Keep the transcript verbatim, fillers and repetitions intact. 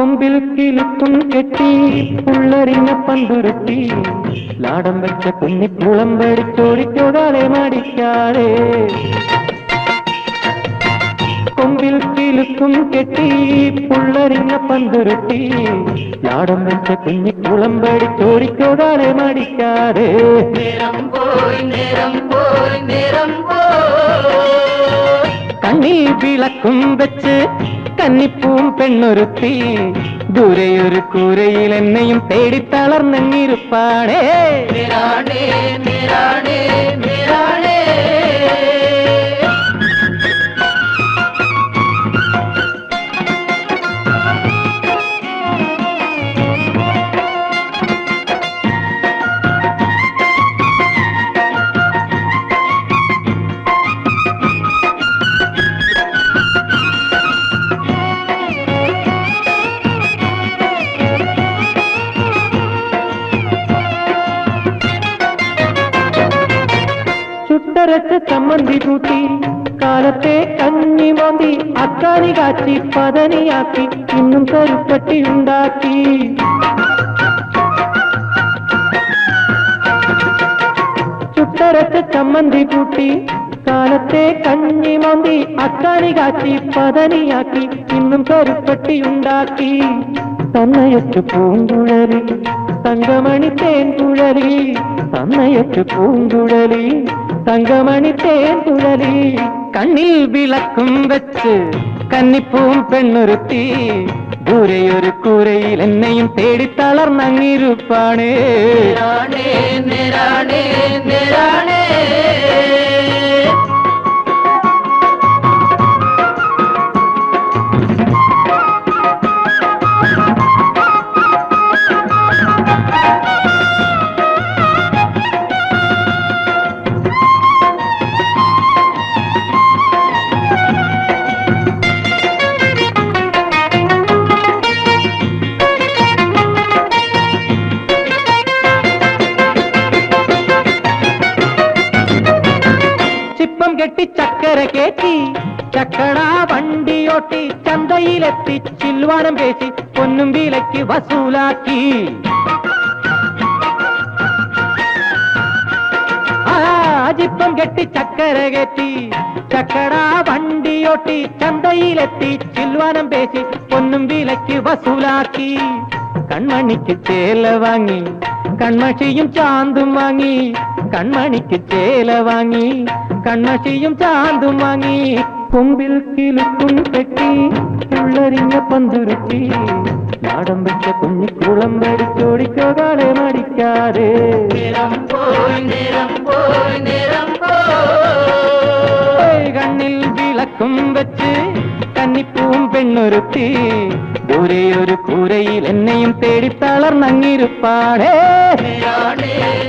കൊമ്പിൽ കിലുക്കും കെട്ടി പുള്ളറിഞ്ഞ പന്തുരുത്തി ലാടം വെച്ച കുഞ്ഞിക്കുളം പഠിച്ചോടിക്കോടാളെ മടിക്കാതെ കൊമ്പിൽ കിലുക്കും കെട്ടി പുള്ളറിഞ്ഞ പന്തുരുത്തി ലാടം വെച്ച കുഞ്ഞിക്കുളം പഠിച്ചോടിക്കോടാളെ മടിക്കാതെ നേരം പോയി നേരം പോയി നേരം പോയി കണ്ണിൽ വിളക്കും വെച്ച് കന്നിപ്പൂം പെണ്ണൊരുത്തി ദൂരെയൊരു കൂരയിൽ എന്നെയും തേടി തളർന്നിരുപ്പാണേ നിരാണേ നിരാണേ നിരാണേ ചുട്ടരച്ച ചമ്മന്തി കൂട്ടി കാലത്തെ കഞ്ഞി മോന്തി അക്കാനി കാച്ചി പതനിയാക്കി ഇന്നും കരുപ്പട്ടി ഉണ്ടാക്കി ചുട്ടരച്ച ചമ്മന്തി കൂട്ടി കാലത്തെ കഞ്ഞി മോന്തി അക്കാനി കാച്ചി പതനിയാക്കി ഇന്നും കരുപ്പട്ടി ഉണ്ടാക്കി തന്നയച്ചു പൂങ്കുഴലി തങ്കമണി തേൻകുഴലി തന്നയച്ചു പൂങ്കുഴലി തങ്കമണി തേൻകുഴലി കണ്ണിൽ വിളക്കും വെച്ച് കന്നിപ്പൂം പെണ്ണൊരുത്തി ദൂരെയൊരു കൂരയിൽ എന്നെയും തേടി തളർന്നങ്ങിരുപ്പാണേ നിരാണേ നിരാണേ നിരാണേ കെട്ടി ചക്കര കേറ്റി ചക്കട വണ്ടിയോട്ടി ചന്തയിലെത്തി ചിൽവാനം പേശി പൊന്നും വിലയ്ക്ക് വസൂലാക്കി ആജിപ്പം കെട്ടി ചക്കര കയറ്റി ചക്കട വണ്ടിയോട്ടി ചന്തയിലെത്തി ചിൽവാനം പേശി പൊന്നും വിലയ്ക്ക് വസൂലാക്കി കൺമണിക്ക് ചേല വാങ്ങി കൺമഷിയും ചാന്തും വാങ്ങി കൺമണിക്ക് ചേല വാങ്ങി കൺമഷിയും ചാന്തും വാങ്ങി കൊമ്പിൽ കിലുക്കും കെട്ടി ഉള്ളരിഞ്ഞ പന്തുരുത്തി നാടം വെച്ച കുഞ്ഞിക്കുളം പഠിച്ചോടിക്കോകാളെ മടിക്കാതെ നേരം പോയി നേരം പോയി നേരം പോയി കണ്ണിൽ വിളക്കും വെച്ച് കന്നിപ്പൂം പെണ്ണൊരുത്തി ദൂരെയൊരു കൂരയിൽ എന്നെയും തേടി തളർന്നങ്ങിരുപ്പാടേ നിരാണേ